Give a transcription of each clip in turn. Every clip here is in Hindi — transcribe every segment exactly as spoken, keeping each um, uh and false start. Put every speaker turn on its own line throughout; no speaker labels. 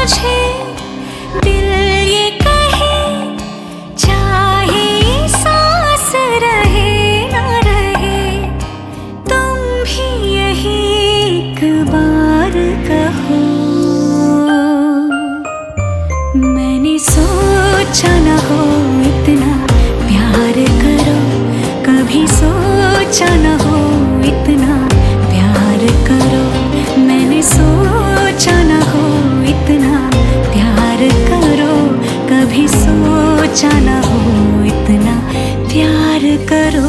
मुझे दिल ये कहे, चाहे सांस रहे ना रहे, तुम भी यही एक बार कहो। मैंने सोचा न हो इतना प्यार करो, कभी सोचा न हो इतना प्यार करो। मैंने सोचा न हो इतना प्यार करो, कभी सोचा न हो इतना प्यार करो।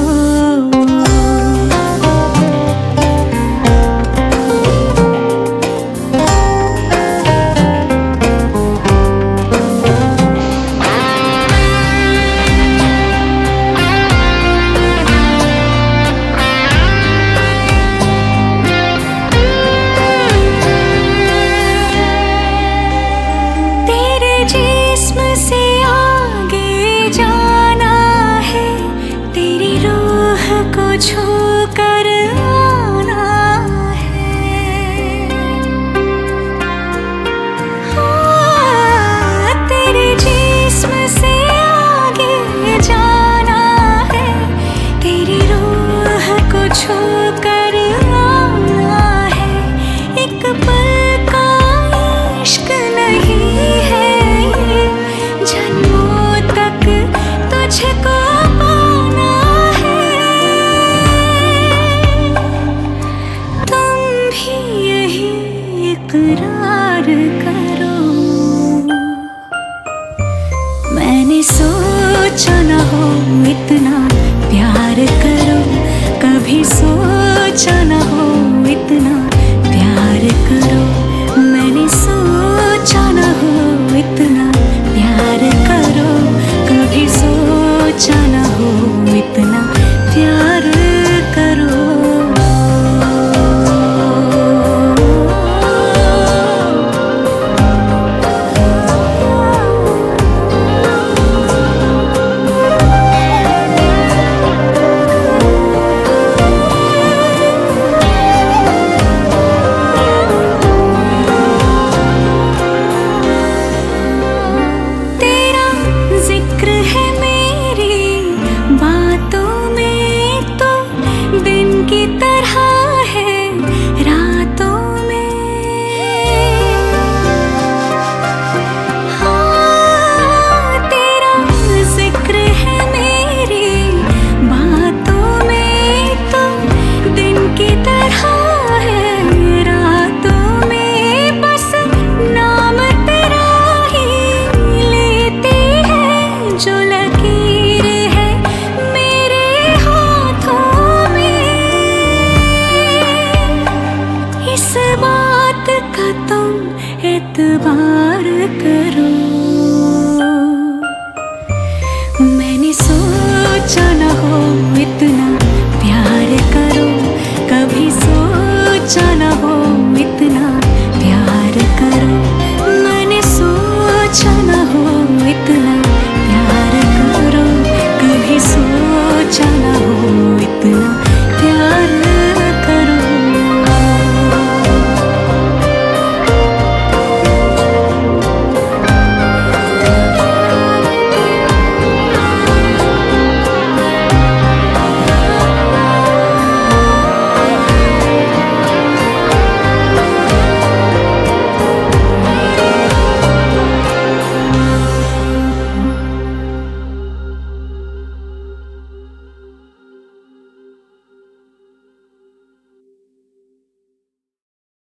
छू कर आना है, हाँ, तेरे जिस्म से आगे जाना है, तेरी रूह को छू कर आना है। एक पल का इश्क नहीं है ये, जन्मों तक तुझको इकरार करो। मैंने सोचा न हो इतना प्यार करो, कभी सोचा न हो इतना प्यार करो। मैंने सोचा न हो इतना प्यार करो, कभी सोचा न हो इतना प्यार करो। इस बात का तुम एतबार कर